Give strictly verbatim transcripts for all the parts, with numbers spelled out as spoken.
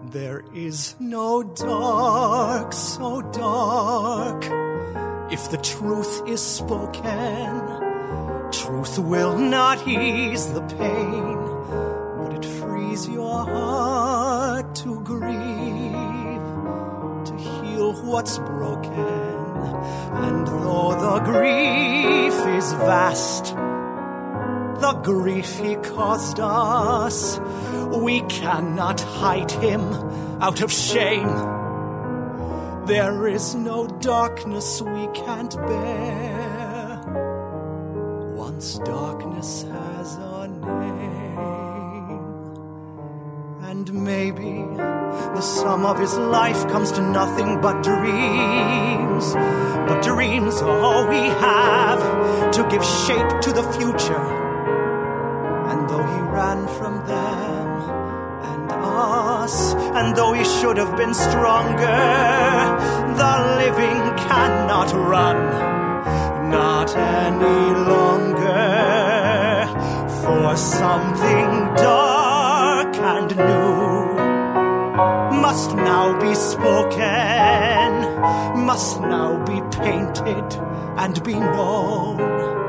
There is no dark so dark. If the truth is spoken, truth will not ease the pain, but it frees your heart to grieve, to heal what's broken. And though the grief is vast, the grief he caused us, we cannot hide him out of shame. There is no darkness we can't bear, once darkness has a name. And maybe the sum of his life comes to nothing but dreams, but dreams are all we have to give shape to the future. And though he ran from them and us, and though he should have been stronger, the living cannot run, not any longer. For something dark and new must now be spoken, must now be painted and be known.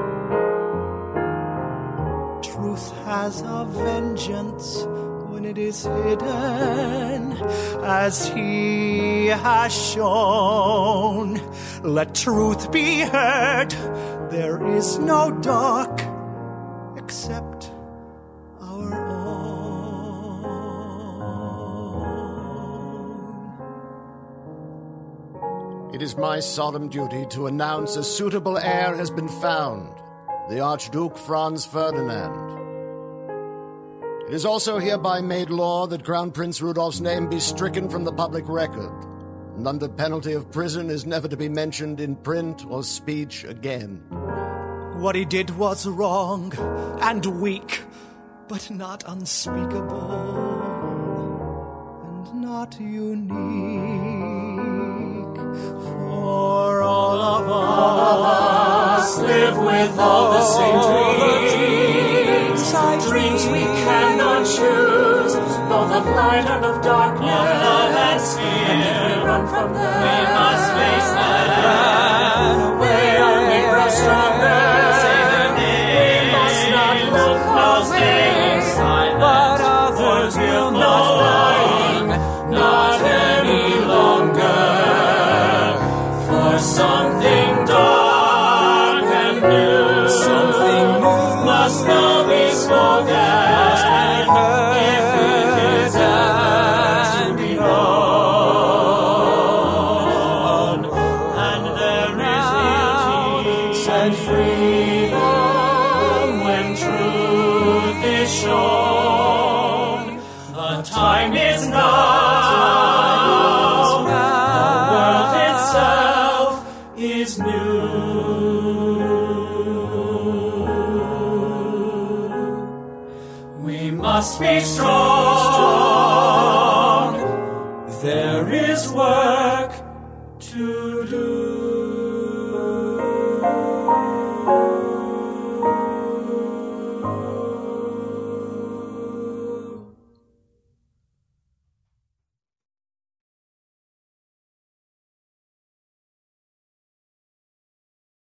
Truth has a vengeance when it is hidden, as he has shown. Let truth be heard. There is no dark except our own. It is my solemn duty to announce a suitable heir has been found, the Archduke Franz Ferdinand. It is also hereby made law that Crown Prince Rudolph's name be stricken from the public record, and under penalty of prison is never to be mentioned in print or speech again. What he did was wrong and weak, but not unspeakable, and not unique. For all of us, all of us live with all the same dreams, dreams we cannot choose, both of light and of darkness, of love and sin. And if we run from them, we must face them. They only grow stronger. Say their names. We must not look away, but others will not run, not any longer. For something dark and new, something new must now be spoken. If it deserves to be known, and there is beauty and freedom when truth is shown. The time is now. Is new. We must be strong. There is work.